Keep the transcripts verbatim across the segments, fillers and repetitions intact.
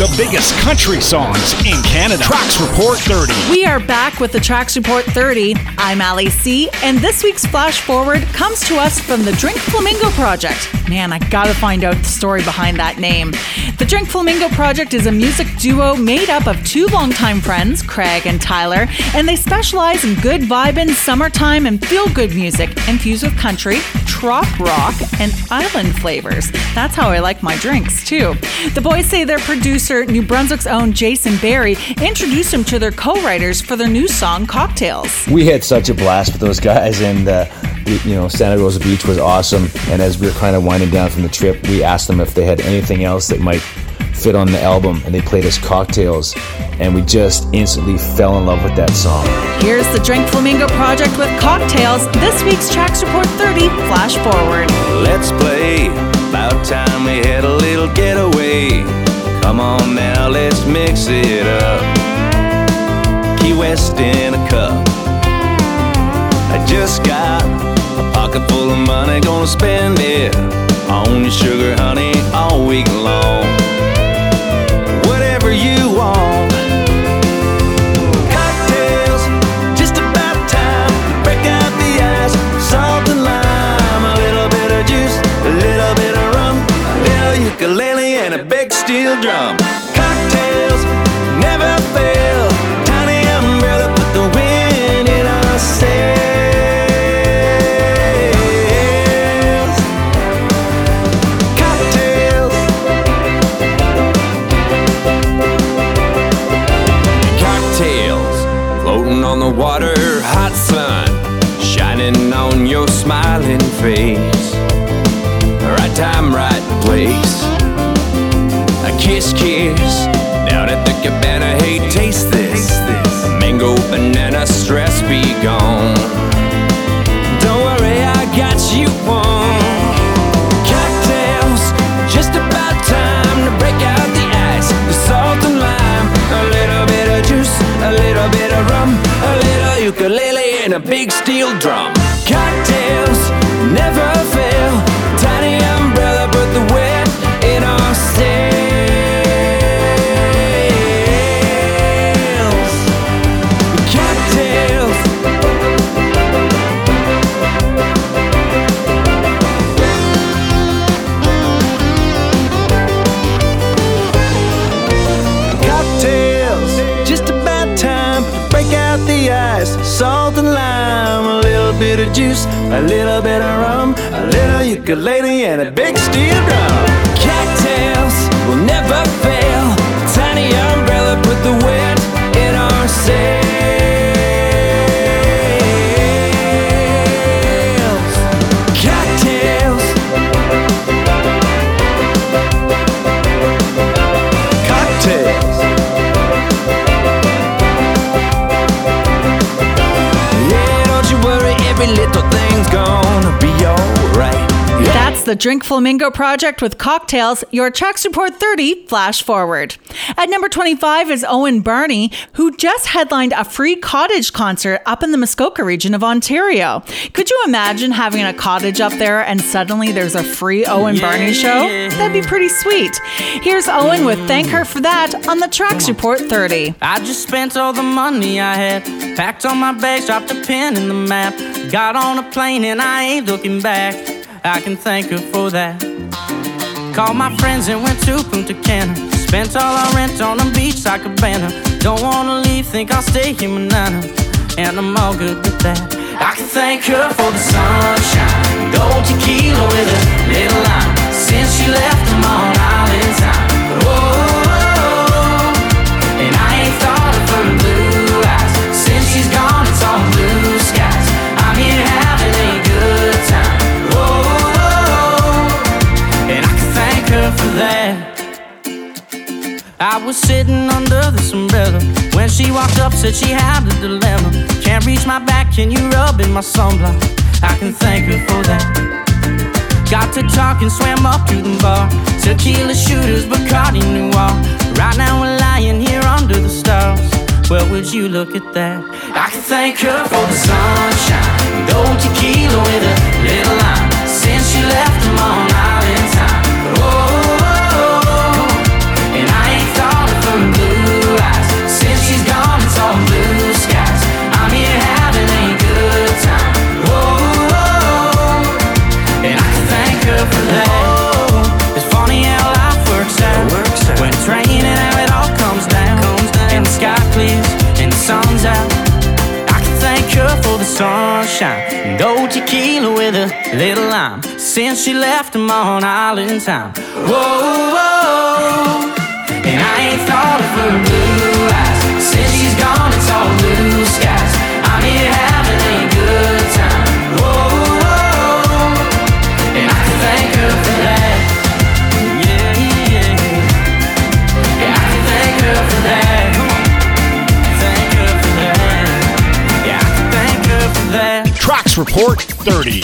the biggest country songs in Canada. Tracks Report thirty. We are back with the Tracks Report thirty. I'm Ali C, and this week's Flash Forward comes to us from the Drink Flamingo Project. Man, I gotta find out the story behind that name. The Drink Flamingo Project is a music duo made up of two longtime friends, Craig and Tyler, and they specialize in good vibin', summertime, and feel-good music infused with country, trop rock, and island flavors. That's how I like my drinks, too. The boys say their producer, New Brunswick's own Jason Barry, introduced them to their co-writers for their new song, Cocktails. We had such a blast with those guys, and uh, we, you know, Santa Rosa Beach was awesome. And as we were kind of winding down from the trip, we asked them if they had anything else that might fit on the album, and they played us Cocktails, and we just instantly fell in love with that song. Here's the Drink Flamingo Project with Cocktails, this week's Tracks Report thirty Flash Forward. Let's play, about time we had a little getaway. Come on now, let's mix it up. Key West in a cup. I just got a pocket full of money, gonna spend it on your sugar, honey, all week long. Whatever you want. Cocktails, just about time. Break out the ice, salt and lime, a little bit of juice, a little bit of rum, a little ukulele and a big steel drum. Cocktails never fail. Tiny umbrella, put the wind in our sails. On the water, hot sun shining on your smiling face. Right time, right place. A kiss, kiss down at the cabana. Hey, taste this. Mango, banana, stress be gone. Don't worry, I got you one. Cocktails, just about time to break out the ice, the salt and lime, a little bit of juice, a little bit of rum, a little ukulele and a big steel drum. Cocktails never fail. Tiny umbrella, put the wind in our sails. Cocktails. Cocktails, just about time. Break out the ice, salt and lime, a little bit of juice, a little bit of rum, a little ukulele and a big steel drum. Cocktails will never fail. Tiny umbrella, put the wind in our sails. Cocktails. Cocktails. Every little thing's gonna be alright. Yeah. That's the Drink Flamingo Project with Cocktails, your Tracks Report thirty Flash Forward. At number twenty-five is Owen Barney, who just headlined a free cottage concert up in the Muskoka region of Ontario. Could you imagine having a cottage up there and suddenly there's a free Owen yeah, Barney show? Yeah. That'd be pretty sweet. Here's Owen with Thank Her For That on the Tracks Report thirty. I just spent all the money I had, packed all my bags, dropped a pin in the map, got on a plane and I ain't looking back. I can thank her for that. Called my friends and went to Punta Cana, spent all our rent on a beach like a banner. Don't wanna leave, think I'll stay here manana, and I'm all good with that. I can thank her for the sunshine, gold tequila with a little lime, since she left them on island time. Oh, and I ain't thought of her blue eyes, since she's gone it's all blue skies. I'm here having a good time. For that, I was sitting under this umbrella when she walked up, said she had a dilemma. Can't reach my back, can you rub in my sunblock? I can thank her for that. Got to talking, swam up to the bar, tequila shooters, Bacardi Noir. Right now we're lying here under the stars. Well, would you look at that? I can thank her for the sunshine, gold tequila with a little lime, since she left them on island time. Oh, and I ain't thought little lime, since she left them on island time. Whoa, whoa, and I ain't thought of her blue eyes. Since she's gone, it's all blue skies. I'm here having a good time. Whoa, whoa, and I can thank her for that. Yeah, yeah, yeah, I can thank her for that. Thank her for that. Yeah, I can thank her for that. Tracks Report thirty.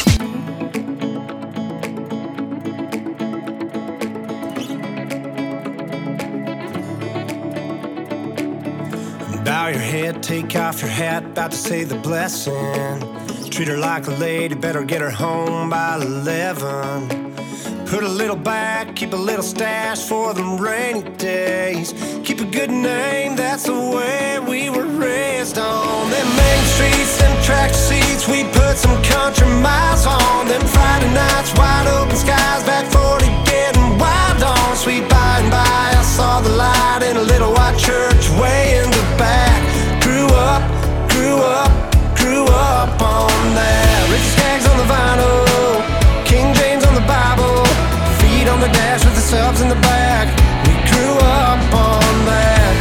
Bow your head, take off your hat, about to say the blessing. Treat her like a lady, better get her home by eleven. Put a little back, keep a little stash for them rainy days. Keep a good name, that's the way we were raised on. Them main streets, them track seats, we put some country miles on. Them Friday nights, wide open skies, back forty getting wild on. Sweet by and by, I saw the light in a little white church way in the back. Grew up, grew up, grew up on that. Rich Skaggs on the vinyl, King James on the Bible, feet on the dash with the subs in the back. We grew up on that.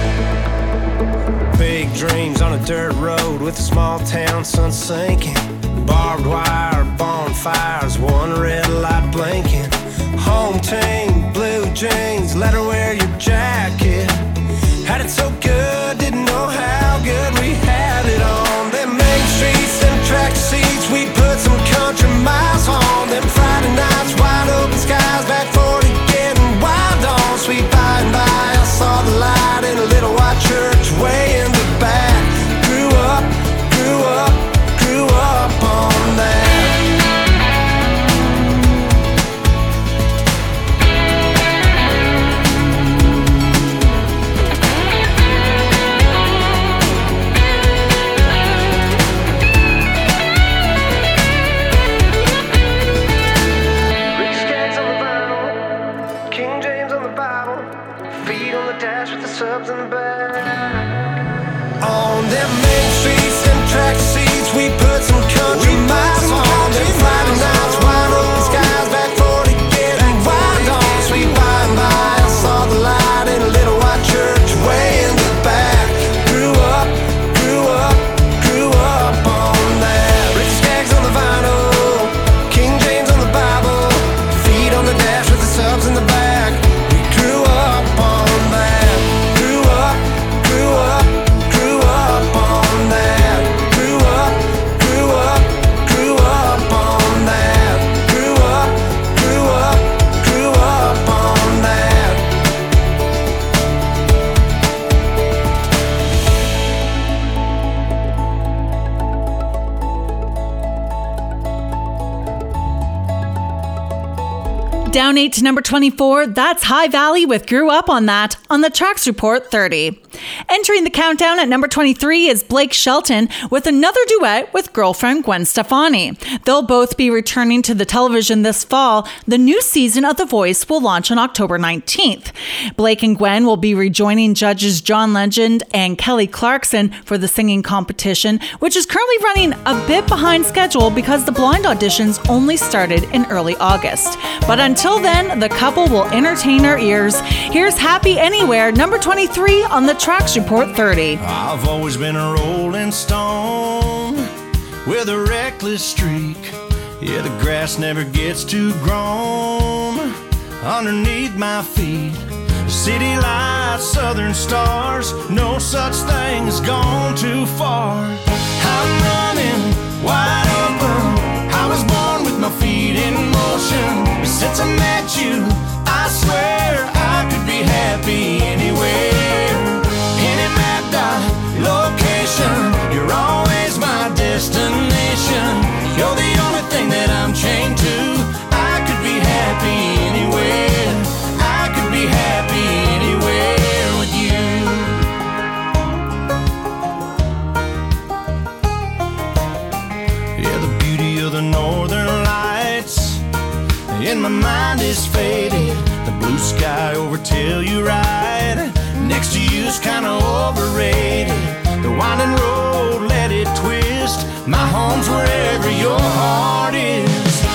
Big dreams on a dirt road with a small town sun sinking. Barbed wire, bonfires, one red light blinking. Home team, blue jeans, let her wear your jacket. Had it so good, didn't know how good we had it on. Them main streets, them track seats, we put some country miles on. Them Friday nights, wide open skies, back forty getting wild on. Sweet by and by, I saw the light in a little white church way in the back. Grew up, grew up, grew up on that. Subs in the back. On them main streets and track seats, we put some country miles on. Them Friday nights, wide open skies, back forty getting wild on. Sweet by and by, I saw the light in a little white church way in the back. Grew up, grew up, grew up on that. Rich Skaggs on the vinyl, King James on the Bible, feet on the dash with the subs in the back. We grew up on that. Down eight to number twenty-four, that's High Valley with Grew Up on That on the Tracks Report thirty. Entering the countdown at number twenty-three is Blake Shelton with another duet with girlfriend Gwen Stefani. They'll both be returning to the television this fall. The new season of The Voice will launch on October nineteenth. Blake and Gwen will be rejoining judges John Legend and Kelly Clarkson for the singing competition, which is currently running a bit behind schedule because the blind auditions only started in early August. But until then, the couple will entertain our ears. Here's Happy Anywhere, number twenty-three on the Tracks Report thirty. I've always been a rolling stone with a reckless streak. Yeah, the grass never gets too grown underneath my feet. City lights, southern stars, no such thing as gone too far. I'm running wide open. I was born with my feet in motion. Since I met you, I swear I could be happy anywhere. Any mapped out location, you're always my destination. You're the only thing that I'm chained to. I could be happy anywhere. I could be happy anywhere with you. Yeah, the beauty of the northern lights in my mind is faded. The blue sky over Telluride next to you's kinda overrated. The winding road, let it twist. My home's wherever your heart is.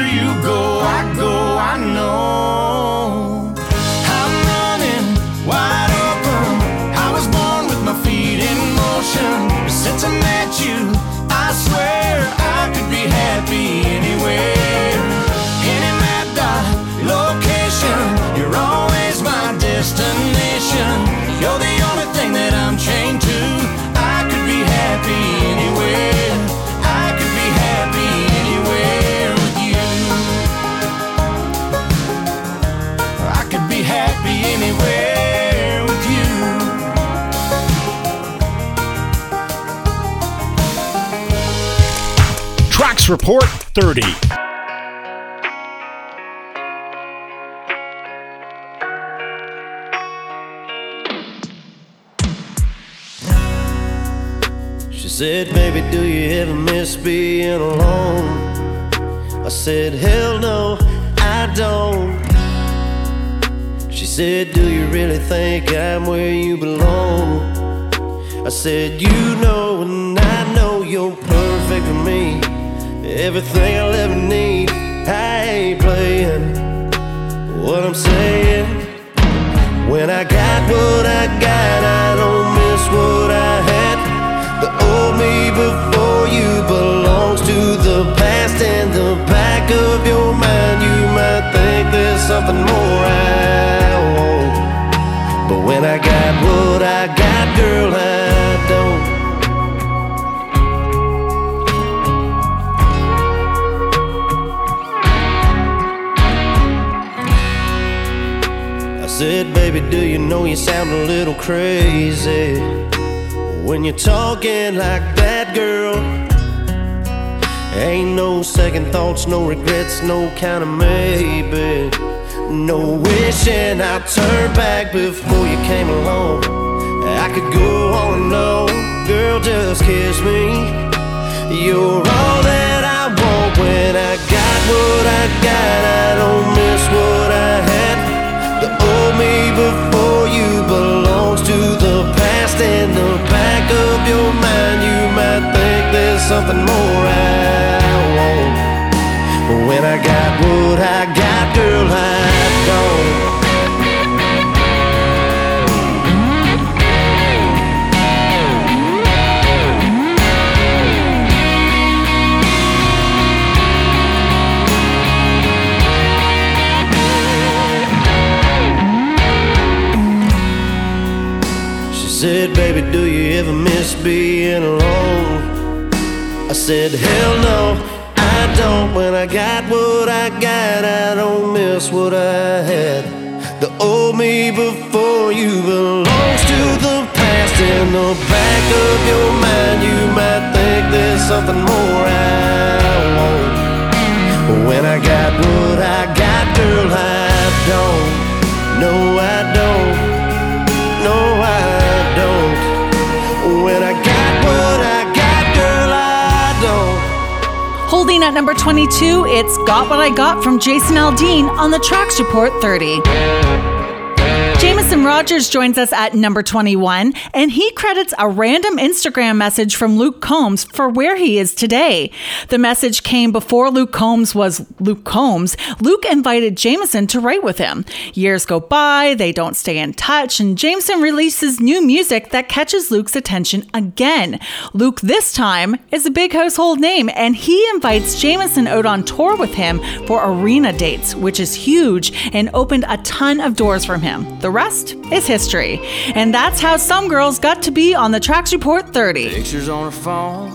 you go, I go, I know. I'm running wide open. I was born with my feet in motion. But since I met you, I swear I could be happy anywhere. Any map dot location, you're always my destination. You're the only thing that I'm chained to. I could be happy anywhere. I could be happy anywhere with you. I could be happy anywhere with you. Tracks Report thirty. She said, baby, do you ever miss being alone? I said, hell no, I don't. She said, do you really think I'm where you belong? I said, you know and I know you're perfect for me. Everything I'll ever need. I ain't playing what I'm saying. When I got what I got, I don't miss what I had. The old me before you belongs to the past. In the back of your mind, you might think there's something more I want. But when I got what I got, girl, I don't. I said, baby, do you know you sound a little crazy when you're talking like that, girl? Ain't no second thoughts, no regrets, no kind of maybe. No wishing I'd turn back before you came along. I could go on and on, girl, just kiss me. You're all that I want. When I got what I got, I don't miss what I had. The old me before you belongs to the past. In the back of your mind, you might think there's something more I want. But when I got what I got, girl, I don't. She said, baby, do you ever miss being alone? I said, hell no, I don't. When I got what I got, I don't miss what I had. The old me before you belongs to the past. In the back of your mind, you might think there's something more I want. But when I got what I got, girl, I don't. No, I don't. No, I don't. When I got what I got, girl, I don't. Holding at number twenty-two, it's Got What I Got from Jason Aldean on the Tracks Report thirty. Jameson Rogers joins us at number twenty-one, and he credits a random Instagram message from Luke Combs for where he is today. The message came before Luke Combs was Luke Combs. Luke invited Jameson to write with him. Years go by, they don't stay in touch, and Jameson releases new music that catches Luke's attention again. Luke this time is a big household name, and he invites Jameson out on tour with him for arena dates, which is huge and opened a ton of doors from him. The rest is history. And that's how some girls got to be on the Tracks Report thirty. Pictures on her phone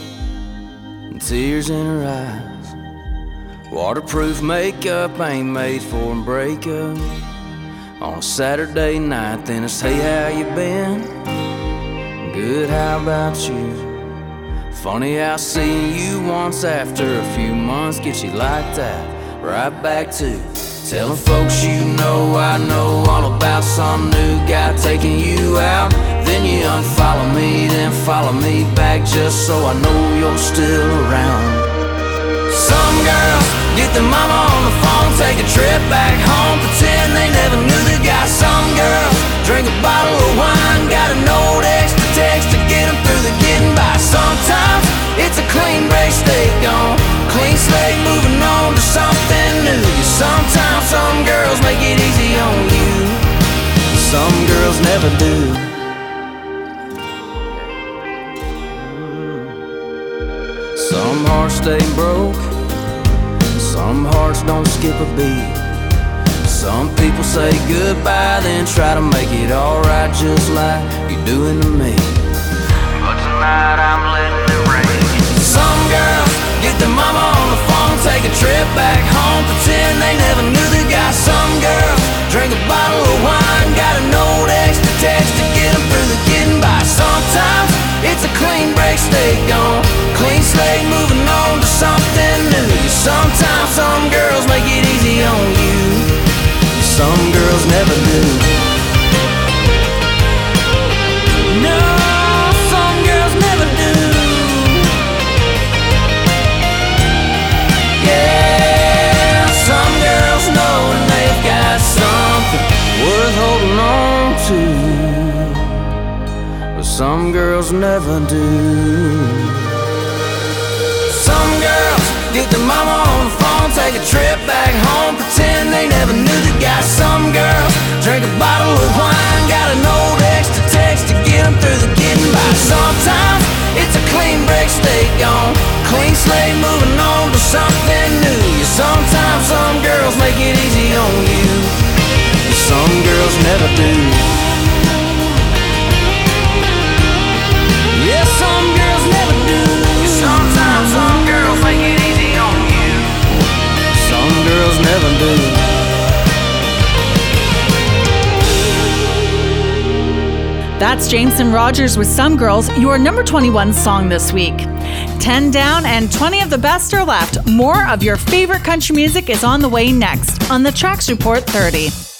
and tears in her eyes. Waterproof makeup ain't made for a breakup. On a Saturday night, then it's, hey, how you been? Good, how about you? Funny how seeing you once after a few months gets you like that, right back to telling folks you know I know all about some new guy taking you out. Then you unfollow me, then follow me back just so I know you're still around. Some girls get their mama on the phone, take a trip back home, pretend they never knew the guy. Some girls drink a bottle of wine, got a note extra text to get them through the getting by. Sometimes it's a clean break, stay gone, clean slate, moving on to some make it easy on you. Some girls never do. Some hearts stay broke, some hearts don't skip a beat. Some people say goodbye, then try to make it alright just like you're doing to me. But tonight I'm letting it rain. Some girls get their mama on the phone, take a trip back home, pretend they never knew the guy. Some girls drink a bottle of wine, got a note extra text to get them through the getting by. Sometimes it's a clean break, stay gone, clean slate, moving on to something new. Sometimes some girls make it easy on you, some girls never do. No, some girls never do. Yeah, some girls know when they've got something worth holding on to, but some girls never do. Some girls get their mama on the phone, take a trip back home, pretend they never knew the guy. Some girls drink a bottle of wine, got an old extra text to get them through the getting by. Sometimes it's a clean break, stay gone, clean slate, moving on to something new. Sometimes some girls make it easy on you, some girls never do. Yeah, some girls never do. Sometimes some girls make it easy on you, some girls never do. That's Jameson Rogers with Some Girls, your number twenty-one song this week. ten down and twenty of the best are left. More of your favorite country music is on the way next on the Tracks Report thirty.